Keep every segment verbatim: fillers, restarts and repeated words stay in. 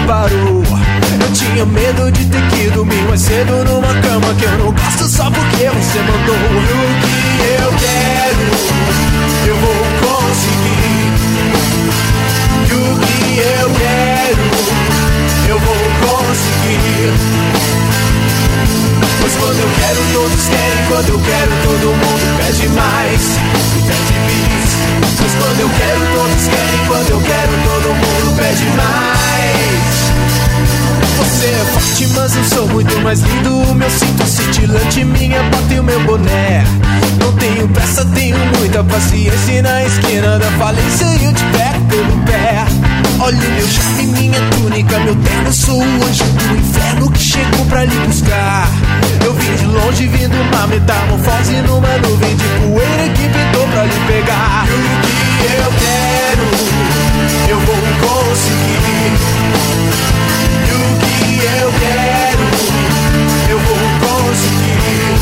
parou. Eu tinha medo de ter que dormir mais cedo numa cama que eu não gosto só porque você mandou. E o que eu quero, eu vou conseguir. E o que eu quero, eu vou conseguir. Pois quando eu quero todos querem, quando eu quero todo mundo pede mais e pede bis. Pois quando eu quero todos querem, quando eu quero todo mundo pede mais. Você é forte, mas eu sou muito mais lindo. O meu cinto cintilante, minha bota e o meu boné. Não tenho pressa, tenho muita paciência. E na esquina da falência eu te pego pelo pé. Olha o meu charme, minha túnica, meu terno. Sou o anjo do inferno que chegou pra lhe buscar. Eu vim de longe, vindo uma metamorfose numa nuvem de poeira que pintou pra lhe pegar. E o que eu quero, eu vou conseguir. E o que eu quero, eu vou conseguir.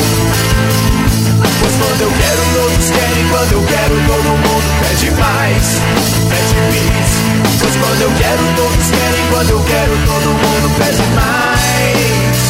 Pois quando eu quero todos querem, quando eu quero todo mundo pede mais, pede bis. Pois quando eu quero todos querem, quando eu quero todo mundo pede mais.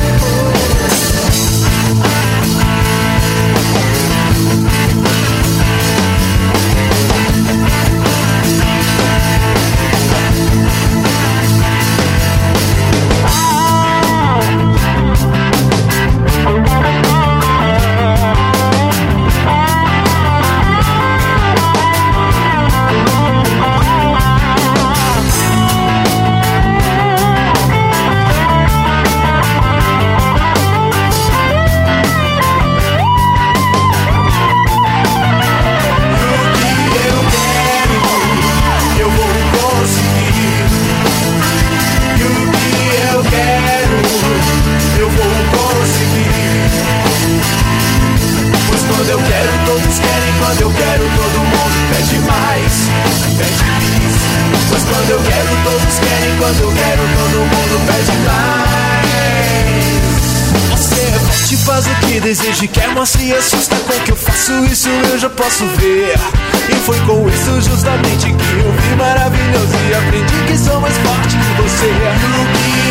Desejo e quer, mas se assusta com o que eu faço, isso eu já posso ver. E foi com isso justamente que eu vi maravilhoso e aprendi que sou mais forte que você. O que